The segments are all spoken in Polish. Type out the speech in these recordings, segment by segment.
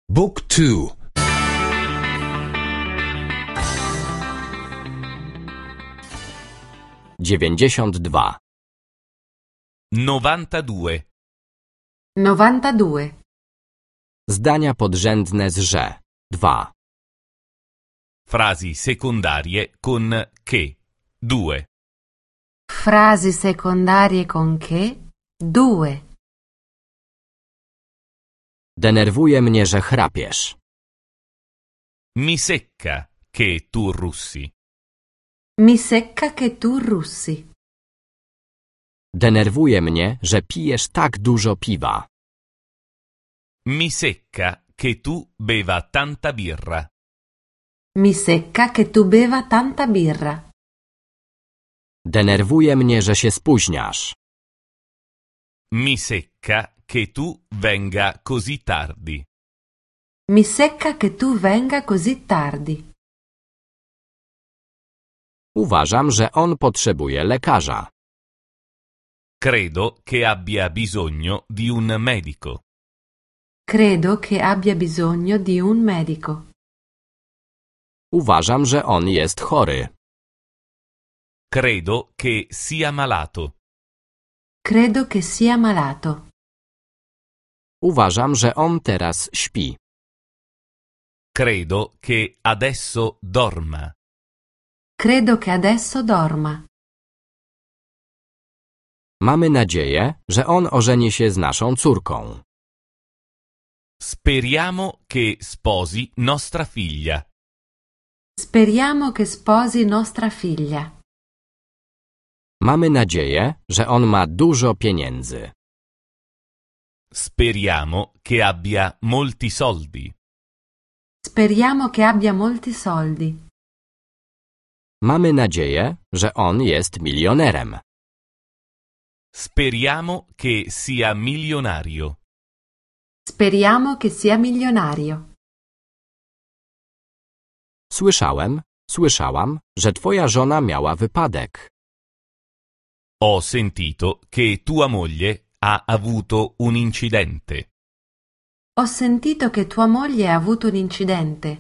Book 2. 92. 92. 92. Zdania podrzędne z że. 2. Frasi secondarie con che. 2. Frasi secondarie con che. 2. Denerwuje mnie, że chrapiesz. Mi secca che tu russi. Mi secca che tu russi. Denerwuje mnie, że pijesz tak dużo piwa. Mi secca che tu beva tanta birra. Mi secca che tu beva tanta birra. Denerwuje mnie, że się spóźniasz. Mi secca che tu venga così tardi. Mi secca che tu venga così tardi. Uważam, że on potrzebuje lekarza. Credo che abbia bisogno di un medico. Credo che abbia bisogno di un medico. Uważam, że on jest chory. Credo che sia malato. Credo che sia malato. Uważam, że on teraz śpi. Credo che adesso dorma. Credo che adesso dorma. Mamy nadzieję, że on ożeni się z naszą córką. Speriamo che sposi nostra figlia. Speriamo che sposi nostra figlia. Mamy nadzieję, że on ma dużo pieniędzy. Speriamo che abbia molti soldi. Speriamo che abbia molti soldi. Mamy nadzieję, że on jest milionerem. Speriamo che sia milionario. Speriamo che sia milionario. Słyszałam, że twoja żona miała wypadek. Ho sentito che tua moglie ha avuto un incidente. Ho sentito che tua moglie ha avuto un incidente.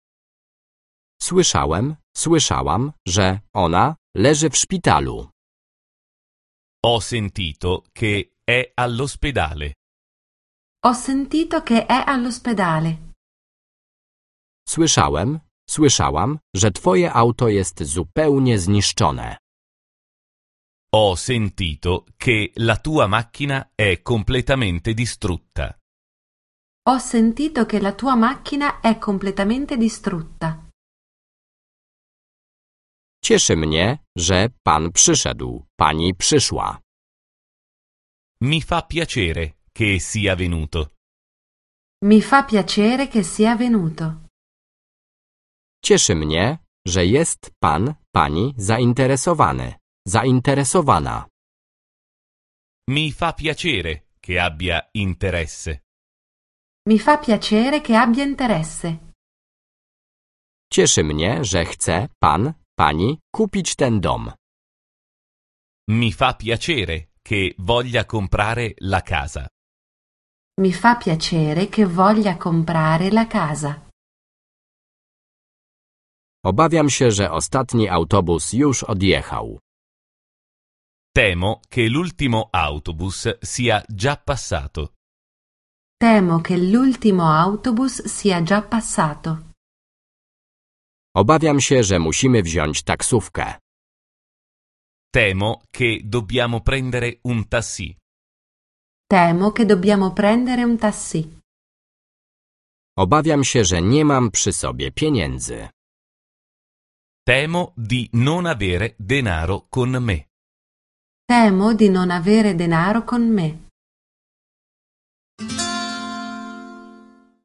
Słyszałam, że ona leży w szpitalu. Ho sentito che è all'ospedale. Ho sentito che è all'ospedale. Słyszałam, że twoje auto jest zupełnie zniszczone. Ho sentito che la tua macchina è completamente distrutta. Ho sentito che la tua macchina è completamente distrutta. Cieszy mnie, że pan przyszedł, pani przyszła. Mi fa piacere che sia venuto. Mi fa piacere che sia venuto. Cieszy mnie, że jest pan, pani zainteresowana. Mi fa piacere che abbia interesse. Mi fa piacere che abbia interesse. Cieszy mnie, że chce pan, pani kupić ten dom. Mi fa piacere che voglia comprare la casa. Mi fa piacere che voglia comprare la casa. Obawiam się, że ostatni autobus już odjechał. Temo che l'ultimo autobus sia già passato. Temo che l'ultimo autobus sia già passato. Obawiam się, że musimy wziąć taksówkę. Temo che dobbiamo prendere un taxi. Temo che dobbiamo prendere un taxi. Obawiam się, że nie mam przy sobie pieniędzy. Temo di non avere denaro con me. Temo di non avere denaro con me.